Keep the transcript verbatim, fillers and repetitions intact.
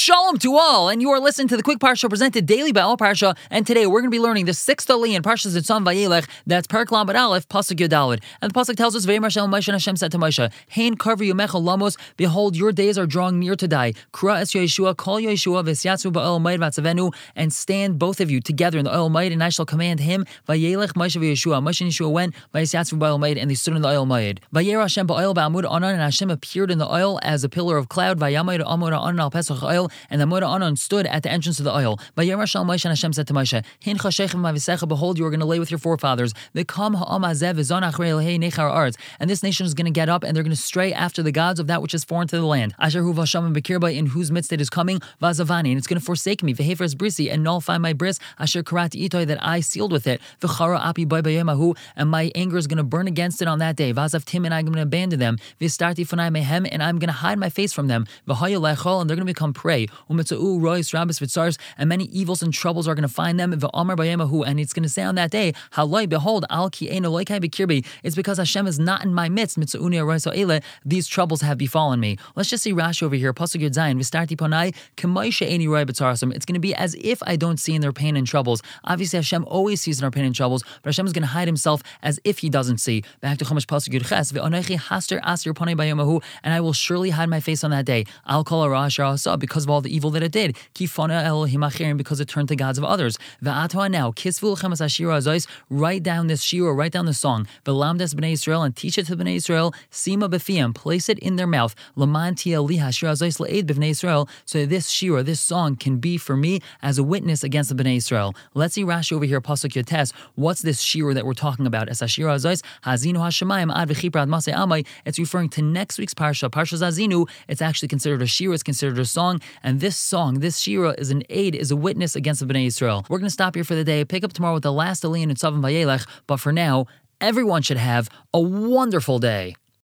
Shalom to all, and you are listening to the Quick Parsha presented daily by All Parsha, and today we're going to be learning the sixth aliyah in Parsha Zitzon Vayelech, that's Perek Lamed Aleph, Pasuk Yodalid. And the Pasuk tells us, V'yemar Hashem Moshe, and Hashem said to Moshe, Hein karvu yomecha lamos, behold, your days are drawing near to die. Kra es Yeshua, call Yeshua, v'syatzu ba'ol mayid v'atzavenu, and stand both of you together in the oil mayid, and I shall command him, Vayelech Moshe v'Yeshua. Moshe and Yeshua went, v'syatzu ba'ol mayid, and they stood in the oil mayid. Vayer Hashem ba'oil ba'amud anan, and Hashem appeared in the oil as a pillar of cloud, Vayamayid amud anan al pesach oil, and the Amud Anan stood at the entrance of the oil. Vayer Moshe, and Hashem said to Moshe, Hin chashechem ma'visecha, behold, you are going to lay with your forefathers. V'kam ha'am hazeh v'zon achrei elhei nechar arts, and this nation is going to get up, and they're going to stray after the gods of that which is foreign to the land. Asher hu v'sham b'kirba, in whose midst it is coming, v'azavani, and it's going to forsake me, v'heferes brisi, and nullify my bris, asher karati itoy, that I sealed with it, v'chara api boy b'yemahu, and my anger is going to burn against it on that day. V'azav tim, and I'm going to abandon them. V'starti funai mehem, and I'm going to hide my face from them. V'haya lechol, and they're going to become prey. U'mitzau rois rabis v'tzars, and many evils and troubles are going to find them. V'amar b'yemahu, and it's going to say on that day, haloi, behold, al ki eino loikai b'kirbi, it's because Hashem is not in my midst. Mitzauni rois ha'ele, these troubles have befallen me. Let's just see Rashi over here. Pasuk Yud Zayin, v'starti ponai k'may she'eni roi b'tzarasum. It's going to be as if I don't see in their pain and troubles. Obviously, Hashem always sees in our pain and troubles, but Hashem is going to hide Himself as if He doesn't see. Back to Chumash Pasuk Yud Ches, v'onechi haster asir ponai b'yemahu, and I will surely hide my face on that day. I'll call a Rash because of all the evil that it did. Kifana Elohim achirim, because it turned to gods of others. V'atwa now, kisvu lechem as hashira azos, write down this shira, write down the song. V'lamdes b'nei Yisrael, and teach it to b'nei Yisrael. Sima b'fiyam, place it in their mouth. Laman tia li hashira azos le'ed b'nei Yisrael, so this shira, this song, can be for me as a witness against the b'nei Yisrael. Let's see Rashi over here, Pasuk Yotes. What's this shira that we're talking about? As hashira azos, hazinu hashemayim ad v'chipra ad masei amai. It's referring to next week's parsha, Parsha Zazinu. It's actually considered a shira, it's considered a song, and this song, this shira, is an aid, is a witness against the Bnei Yisrael. We're going to stop here for the day, pick up tomorrow with the last aliyah in Tzavim Vayelech, but for now, everyone should have a wonderful day.